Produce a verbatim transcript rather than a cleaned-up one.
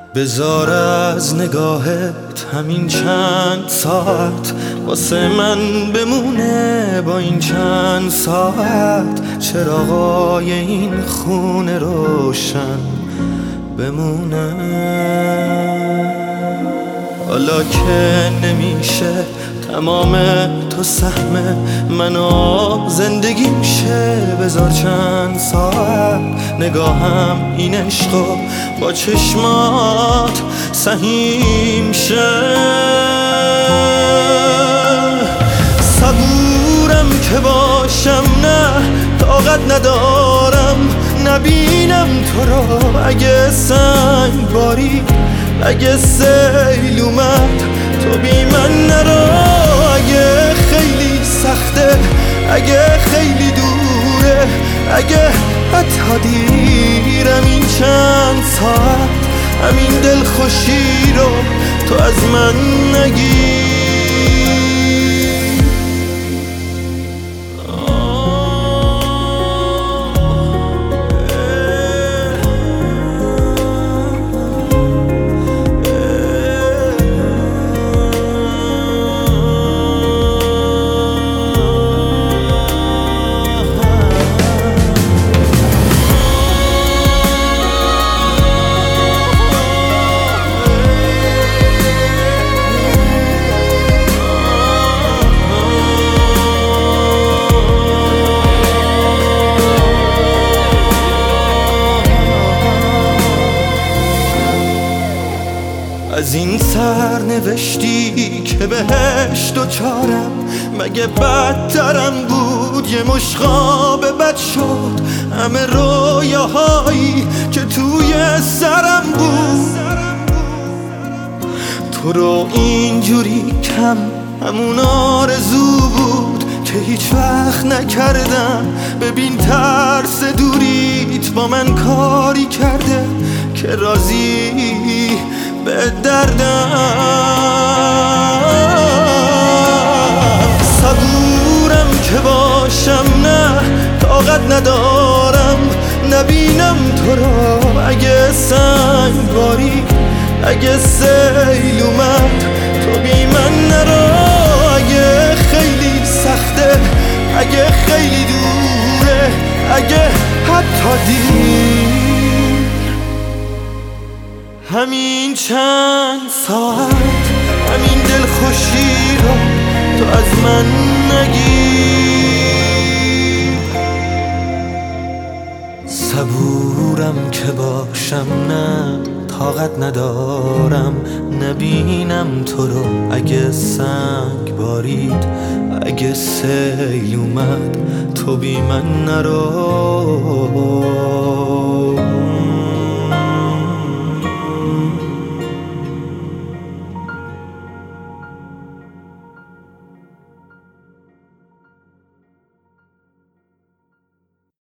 بذار از نگاهت همین چند ساعت واسه من بمونه، با این چند ساعت چراغای این خونه روشن بمونه. حالا که نمیشه تمام تو سهم منو زندگی میشه، بذار چند ساعت نگاهم این عشقو با چشمات سهیم شه. صبورم که باشم، نه طاقت ندارم نبینم تو رو. اگه سنگ باری، اگه سیل اومد تو بی من نرو. اگه خیلی سخته، اگه خیلی دوره، اگه حتی دیرم، این چند ساعت همین دلخوشی رو تو از من نگیر. از این سرنوشتی که بهش دوچارم، مگه بدترم بود یه مشخاب بد شد. همه رویاهایی که توی سرم بود، تو رو اینجوری کم همون آرزو بود که هیچ وقت نکردم. ببین ترس دوریت با من کاری کرده که راضی به دردم. صبورم که باشم، نه طاقت ندارم نبینم تو رو. اگه سنگ باری، اگه سیل اومد تو بی من نرو. اگه خیلی سخته، اگه خیلی دوره، اگه حتی دیر، همین چند ساعت همین دلخوشی رو تو از من نگیر. صبورم که باشم، نه طاقت ندارم نبینم تو رو. اگه سنگ بارید، اگه سیل اومد تو بی من نرو.